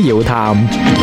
遙談。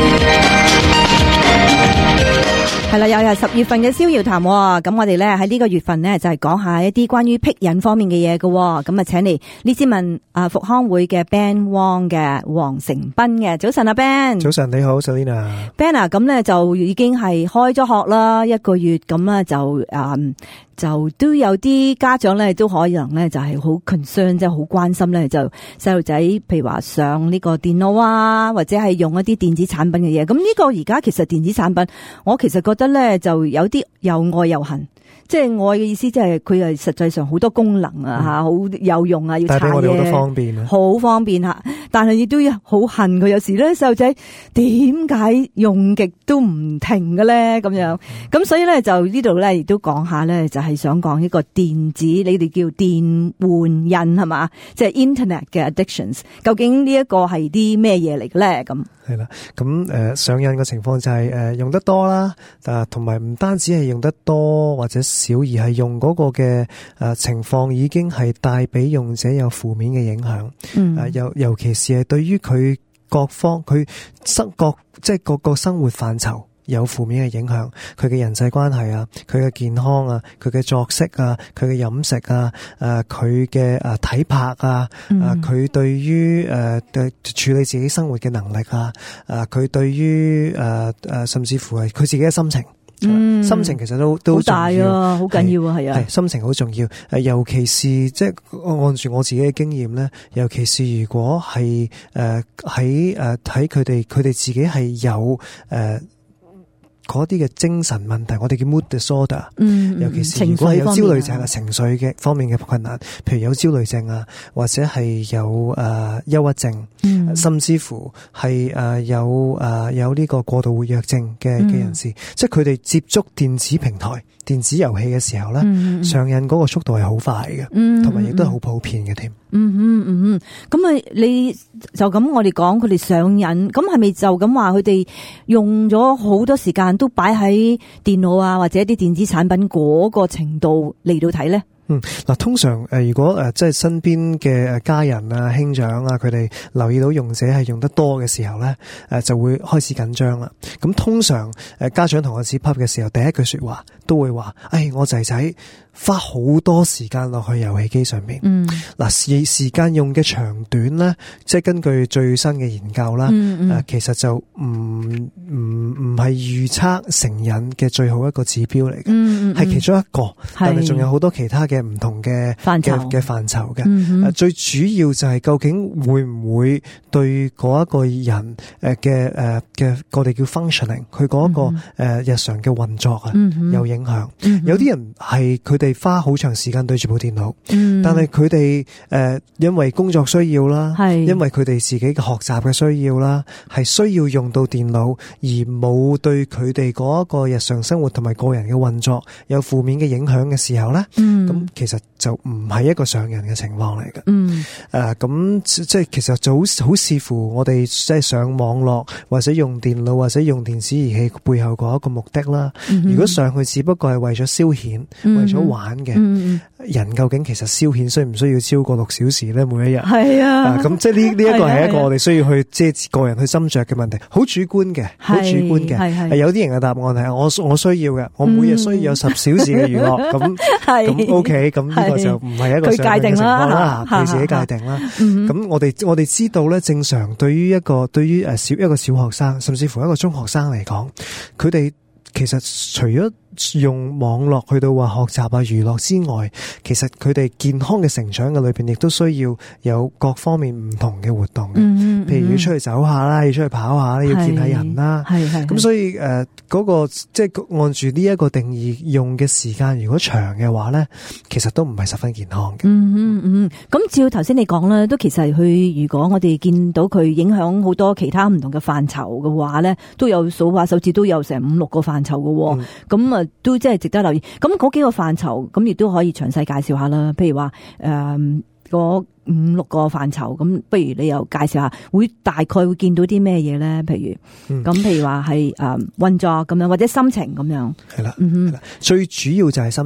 係啦，又係10月份嘅逍遙談喎。咁我哋咧喺呢個月份呢，就係講下一啲關於癖癮方面嘅嘢嘅。咁啊，請嚟呢次問復康會嘅 Ben Wong 嘅黃成斌嘅。早晨啊 Ben。 早晨你好 Selina。 Ben 啊，咁咧就已經係開咗學啦，1個月咁啊就都有啲家長咧都可能咧就係好 concern， 即係好關心咧，就細路仔譬如話上呢個電腦啊，或者係用一啲電子產品嘅嘢。咁呢個而家其實電子產品，我其實覺得咧就有啲又愛又恨。即係愛嘅意思，即係佢係實際上好多功能啊吓，好有用啊，要查嘢， 帶俾我哋好多方便啊， 好方便吓。但係亦都好恨佢，有時咧細路仔點解用極都唔停嘅咧？咁樣咁所以咧就呢度咧亦都講下咧，就係想講一個電子，你哋叫電玩癮係嘛？即係 Internet 嘅 addictions， 究竟呢一個係啲咩嘢嚟嘅咧？咁係啦，咁上癮嘅情況就係用得多啦，同埋唔單止係用得多或者少，而係用嗰個嘅情況已經係帶俾用者有負面嘅影響。尤其是係對於佢各方佢即係各個生活範疇有負面嘅影響，佢嘅人際關係啊，佢嘅健康啊，佢嘅作息啊，佢嘅飲食啊，佢嘅體魄啊，佢對於處理自己生活嘅能力啊，佢對於甚至乎係佢自己嘅心情。心情其實都好大啊，好緊要啊，係啊， 係心情好重要。尤其是即係按住我自己嘅經驗咧，尤其是如果係喺佢哋自己係有嗰啲嘅精神問題，我哋叫 mood disorder。尤其是如果係有焦慮症啊、情緒嘅方面嘅困難，譬如有焦慮症啊，或者係有憂鬱症，甚至乎係有呢個過度活躍症嘅人士，即係佢哋接觸電子平台、電子遊戲嘅時候咧，上癮嗰個速度係好快嘅，同埋亦都係好普遍嘅添。 咁啊，你就咁我哋講佢哋上癮，咁係咪就咁話佢哋用咗好多時間都擺喺電腦啊或者啲電子產品嗰個程度嚟到睇咧？ 嗱，通常如果即係身邊嘅家人啊、兄長啊，佢哋留意到用者係用得多嘅時候咧，就會開始緊張啦。咁通常家長同我接 pub 嘅時候，第一句說話都會話：我仔仔花好多時間落去遊戲機上面。時間用嘅長短咧，即係根據最新嘅研究啦，其實就唔係預測成癮嘅最好一個指標嚟嘅，係其中一個，但係仲有好多其他嘅唔同嘅範疇嘅。最主要就係究竟會唔會對嗰一個人嘅我哋叫 functioning， 佢嗰一個日常嘅運作啊有影響。有啲人係佢哋花好長時間對住部電腦，但係佢哋因為工作需要啦，因為佢哋自己嘅學習嘅需要啦，係需要用到電腦，而冇對佢哋嗰一個日常生活同埋個人嘅運作有負面嘅影響嘅時候咧，咁其實就唔係一個上癮嘅情況嚟嘅。咁即係其實就好視乎我哋即係上網絡或者用電腦或者用電子儀器背後嗰一個目的啦。如果上去只不過係為咗消遣、為咗玩嘅，人究竟其實消遣需唔需要超過6小時咧？每一日係啊，咁即係呢一個係一個我哋需要去即係個人去斟酌嘅問題，好主觀嘅，好主觀嘅。有啲人嘅答案係我需要嘅，我每日需要有10小時嘅娛樂，咁 OK， 咁呢個就唔係一個上癮嘅情況啦，佢自己界定啦。咁我哋知道咧，正常對於一個小學生，甚至乎一個中學生嚟講，佢哋其實除咗用網絡去到話學習啊娛樂之外，其實佢哋健康嘅成長嘅裏邊，亦都需要有各方面唔同嘅活動嘅。譬如要出去走下啦，要出去跑下啦，要見下人啦。咁所以嗰個即係按住呢一個定義用嘅時間，如果長嘅話咧，其實都唔係十分健康嘅。 咁照頭先你講啦，都其實佢如果我哋見到佢影響好多其他唔同嘅範疇嘅話咧，都有數下手指都有成5-6個範疇嘅。咁啊都即係值得留意。咁嗰幾個範疇，咁亦都可以詳細介紹下啦。譬如話嗰5-6個範疇，咁不如你又介紹下，大概會見到啲咩嘢咧？譬如話係運作咁樣，或者心情咁樣。 係啦，最主要就係心情。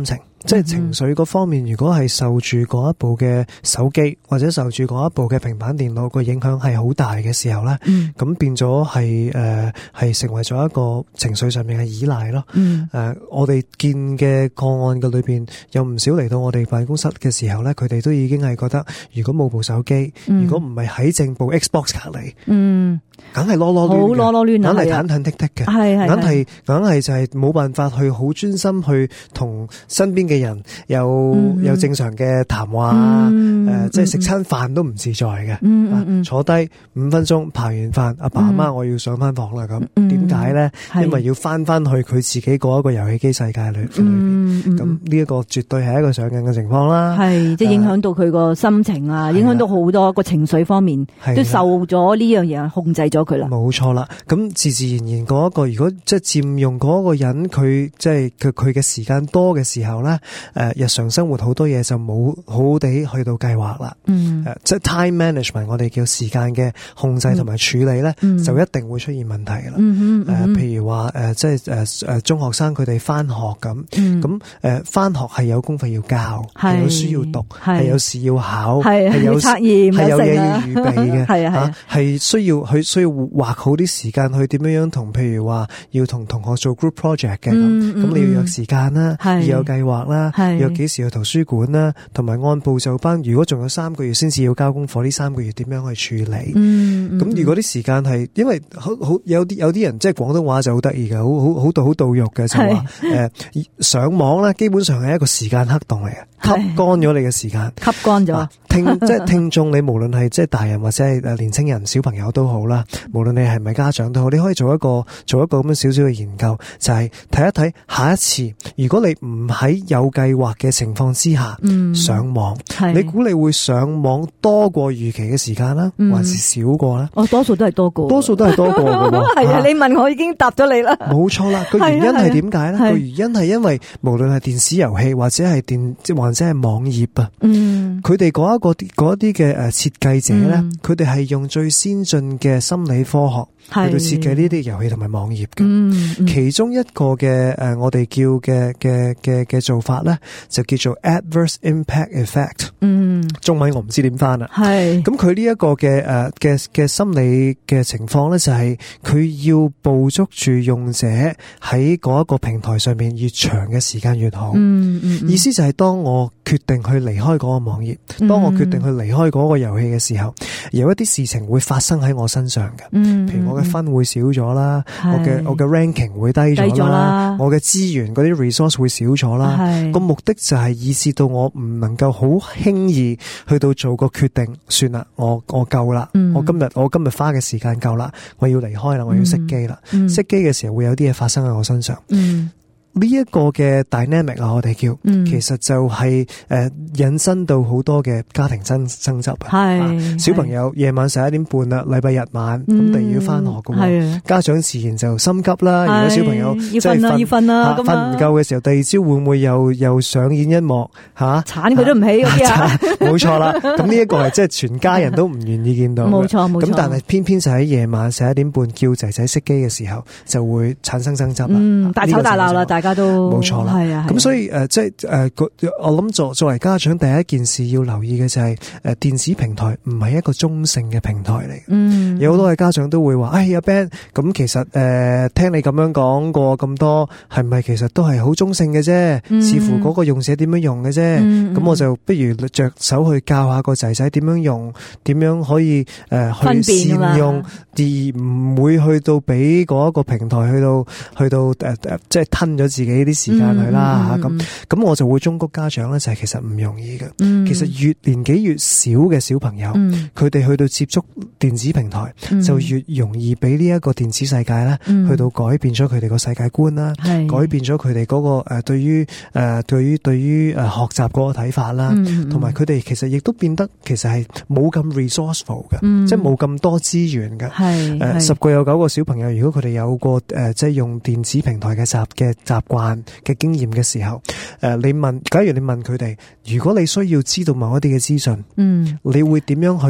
即係情緒嗰方面，如果係受住嗰一部嘅手機或者受住嗰一部嘅平板電腦個影響係好大嘅時候咧，咁變咗係成為咗一個情緒上面嘅依賴咯。我哋見嘅個案嘅裏邊有唔少嚟到我哋辦公室嘅時候咧，佢哋都已經係覺得，如果冇部手機，如果唔係喺正部 Xbox 隔離，梗係囉囉攣嘅，梗係忐忑忑嘅，梗係就係冇辦法去好專心去同身邊嘅人有正常嘅談話，即係食餐飯都唔自在嘅。坐低5分鐘排完飯，阿爸阿媽我要上翻房啦咁，點解咧？因為要翻去佢自己嗰一個遊戲機世界裏邊，咁呢一個絕對係一個上癮嘅情況啦。 係即係影響到佢個心情啊，影響到好多個情緒方面，都受咗呢樣嘢控制咗佢啦。 冇錯啦，咁自然嗰一個，如果即係佔用嗰個人，佢即係佢嘅時間多嘅時候咧，日常生活好多嘢就冇好好地去到計劃啦。即係 time management， 我哋叫時間嘅控制同埋處理咧，就一定會出現問題噶啦。譬如話即係中學生佢哋翻學咁翻學係有功課要交，係有書要讀，係有試要考，係有測驗，係有嘢要預備嘅，係需要劃好啲時間去點樣同，譬如話要同同學做 group project 嘅咁你要約時間啦，要有計劃啦，約幾時去圖書館啦，同埋按部就班。如果仲有3個月先至要交功課，呢3個月點樣去處理？咁如果啲時間係，因為好有啲人即係廣東話就好得意嘅，好到肉嘅就話上網咧，基本上係一個時間黑洞嚟嘅，吸乾咗你嘅時間， 吸乾咗。 即係聽眾，你無論係即係大人或者係年青人、小朋友都好啦，無論你係咪家長都好，你可以做一個咁樣少少嘅研究，就係睇一睇下一次，如果你唔喺有計劃嘅情況之下上網，你估你會上網多過預期嘅時間啦，還是少過咧？ 多數都係多過， 多數都係多過嘅喎。 係啊，你問我已經答咗你啦。 冇錯啦，個原因係點解咧？個原因係因為無論係電子遊戲或者係網頁啊，佢哋嗰一啲嘅設計者咧，佢哋係用最先進嘅心理科學去到設計呢啲遊戲同埋網頁嘅。其中一個嘅我哋叫嘅做法咧，就叫做 adverse impact effect。中文我唔知點翻啦。咁佢呢一個嘅心理嘅情況咧，就係佢要捕捉住用者喺嗰一個平台上面越長嘅時間越好。意思就係當我決定去離開嗰個網頁，當我決定去離開嗰個遊戲嘅時候，有一啲事情會發生喺我身上嘅。譬如我嘅分會少咗啦，我嘅 ranking 會低咗啦，我嘅資源嗰啲 resource 會少咗啦。個目的就係以致到我唔能夠好輕易去到做個決定，算啦，我夠啦，我今日花嘅時間夠啦，我要離開啦，我要熄機啦。熄機嘅時候會有啲嘢發生喺我身上。呢一個嘅 dynamic 啊，我哋叫，其實就係引申到好多嘅家庭爭執。小朋友夜晚11點半啦，禮拜日晚咁突然要翻學嘅，家長自然就心急啦。如果小朋友即係要瞓啦， 瞓唔夠嘅時候，第二朝會唔會又上演一幕鏟佢都唔起嗰啲啊？ 冇錯啦，咁呢一個係即係全家人都唔願意見到。 冇錯。 咁但係偏偏就喺夜晚11點半叫仔仔熄機嘅時候，就會產生爭執啦。 大吵大鬧啦，大家都冇錯啦。咁所以即係我諗作為家長第一件事要留意嘅就係電子平台唔係一個中性嘅平台嚟。有好多嘅家長都會話：阿 Ben，咁其實聽你咁樣講過咁多，係咪其實都係好中性嘅啫？視乎嗰個用者點樣用嘅啫。咁我就不如着手去教下個仔仔點樣用，點樣可以去善用，而唔會去到俾嗰一個平台去到即係吞咗自己啲時間去啦吓。咁我就會忠告家長咧，就係其實唔容易嘅。其實越年紀越少嘅小朋友，佢哋去到接觸電子平台，就越容易俾呢一個電子世界咧，去到改變咗佢哋個世界觀啦，改變咗佢哋嗰個對於學習嗰個睇法啦，同埋佢哋其實亦都變得其實係冇咁 resourceful 嘅，即係冇咁多資源嘅。10個有9個小朋友，如果佢哋有個即係用電子平台嘅習慣嘅經驗嘅時候，假如你問佢哋，如果你需要知道某一啲嘅資訊，你會點樣去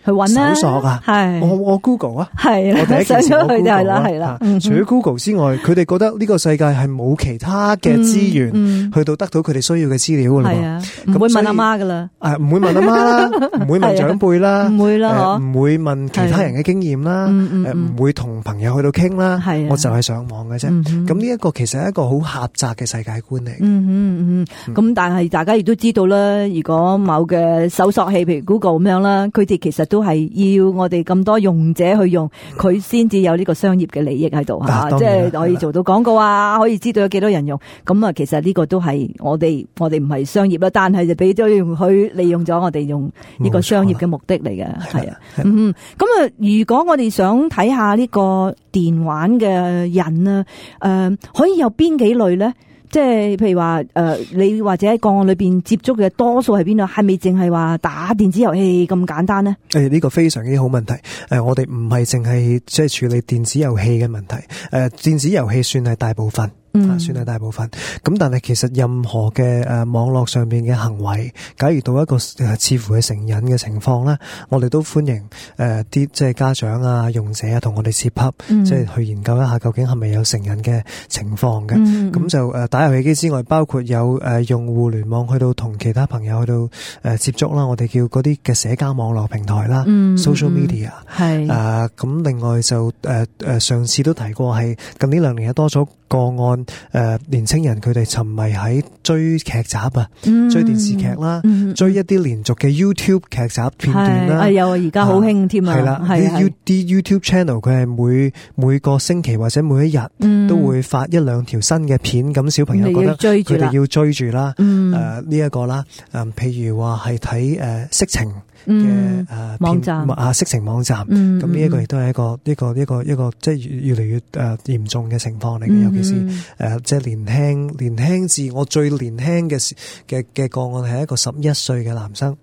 去揾啦， 搜索啊， 係我 Google 啊， 係我第一件事上咗去就係我 Google 啦， 啊係啦。 除咗 Google 之外，佢哋覺得呢個世界係冇其他嘅資源去到得到佢哋需要嘅資料噶啦係啊，唔會問阿媽噶啦， 唔會問阿媽啦，唔會問長輩啦， 唔會啦， 唔會問其他人嘅經驗啦，唔會同朋友去到傾啦，我就係上網嘅啫。咁呢一個其實係一個好狹窄嘅世界觀嚟。 咁但係大家亦都知道啦，如果某嘅搜索器，譬如 Google 咁樣啦，佢哋其實都係要我哋咁多用者去用，佢先至有呢個商業嘅利益喺度吓，即係可以做到廣告啊，可以知道有幾多人用。咁啊，其實呢個都係我哋唔係商業啦，但係就俾咗用佢利用咗我哋用呢個商業嘅目的嚟嘅，係啊。咁啊，如果我哋想睇下呢個電玩嘅人啊，可以有邊幾類咧？即係譬如話你或者喺個案裏邊接觸嘅多數係邊度？係咪淨係話打電子遊戲咁簡單呢？ 呢個非常之好問題。我哋唔係淨係即係處理電子遊戲嘅問題。電子遊戲算係大部分。算係大部分，咁但係其實任何嘅網絡上邊嘅行為，假如到一個似乎係成癮嘅情況咧，我哋都歡迎啲即係家長啊、用者啊同我哋接洽，即係去研究一下究竟係咪有成癮嘅情況嘅。咁就打遊戲機之外，包括有用互聯網去到同其他朋友去到接觸啦，我哋叫嗰啲嘅社交網絡平台啦，social media 係咁另外就上次都提過係近呢2年多咗個案。年青人佢哋沉迷喺追劇集啊，追電視劇啦，追一啲連續嘅 YouTube 劇集片段啦， 有而家好興添啊， 係啦，啲 YouTube channel 佢係每個星期或者每一日都會發1-2條新嘅片，咁小朋友覺得佢哋要追住啦，呢一個啦，譬如話係睇色情嘅網站色情網站，咁呢一個亦都係一個即係越嚟越嚴重嘅情況嚟嘅，尤其是即係年輕至我最年輕嘅個案係一個11歲嘅男生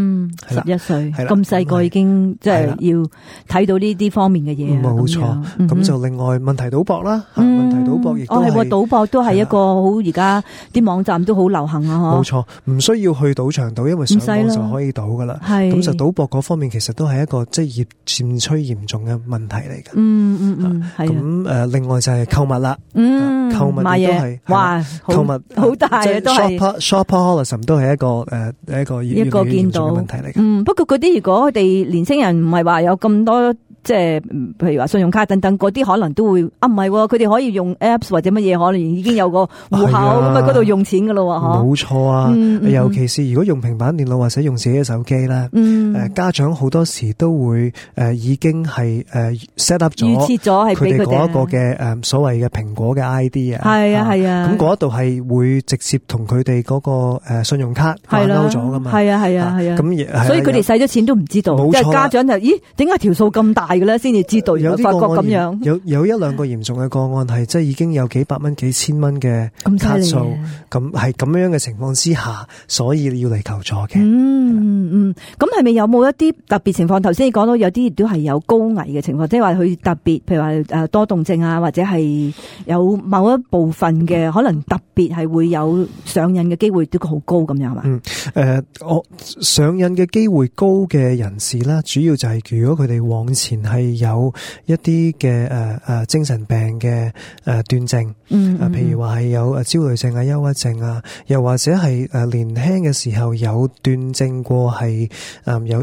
，11歲咁細個已經即係要睇到呢啲方面嘅嘢， 冇錯。咁就另外問題賭博啦，問題賭博亦都係賭博都係一個好而家啲網站都好流行啊， 冇錯，唔需要去賭場賭，因為上網就可以賭噶啦。咁就賭博嗰方面其實都係一個即係漸趨嚴重嘅問題嚟嘅。咁另外就係購物啦，購物亦都係哇， 購物好大啊，都係 shopaholicism 都係一個越嚟越嚴重嘅問題嚟嘅。 不過嗰啲如果佢哋年青人唔係話有咁多。即係譬如話信用卡等等嗰啲可能都會唔係佢哋可以用 apps 或者乜嘢，可能已經有個戶口咁啊，嗰度用錢噶咯嗬。 冇錯啊，尤其是如果用平板電腦或者用自己嘅手機咧，家長好多時都會已經係set up 咗預設咗係俾佢哋佢哋嗰一個嘅所謂嘅蘋果嘅 ID 啊， 係啊係啊， 咁嗰度係會直接同佢哋嗰個信用卡掛鈎咗噶嘛， 係啊係啊係啊， 咁所以佢哋使咗錢都唔知道，即係家長就咦點解條數咁大？係嘅咧，先至知道，有發覺咁樣， 有1-2個嚴重嘅個案係即係已經有幾百蚊、幾千蚊嘅卡數，咁係咁樣嘅情況之下，所以要嚟求助嘅。 咁係咪有冇一啲特別情況？頭先你講到有啲亦都係有高危嘅情況，即係話佢特別，譬如話多動症啊，或者係有某一部分嘅可能特別係會有上癮嘅機會都好高咁樣嘛？ 我上癮嘅機會高嘅人士啦，主要就係如果佢哋往前係有一啲嘅精神病嘅斷症，譬如話係有焦慮症啊、憂鬱症啊，又或者係年輕嘅時候有斷症過係有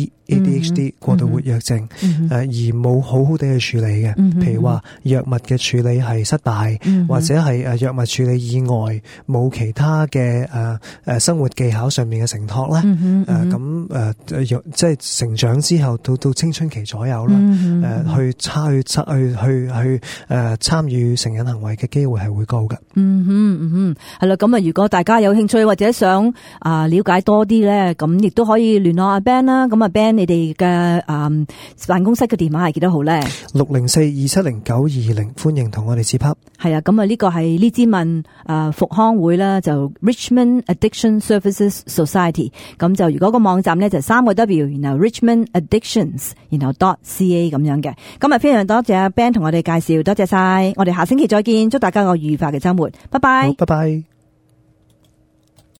ADHD 過度活躍症，而冇好好地去處理嘅，譬如話藥物嘅處理係失敗，或者係藥物處理以外冇其他嘅生活技巧上面嘅承托啦，即係成長之後到青春期左右啦，去參與成癮行為嘅機會係會高嘅。 係啦，咁啊，如果大家有興趣或者想了解多啲咧，咁亦都可以聯絡阿 Ben 啦。咁啊 Ben，你哋嘅辦公室嘅電話係幾多號咧？604-270-920，歡迎同我哋接洽。係啊，咁啊呢個係呢支問復康會啦，就 Richmond Addiction Services Society。咁就如果個網站咧就3個 W， 然後 Richmond Addictions， 然後 .ca 咁樣嘅。咁啊非常多謝阿 Ben 同我哋介紹，多謝晒。我哋下星期再見，祝大家個愉快嘅週末，拜拜。 好，拜拜。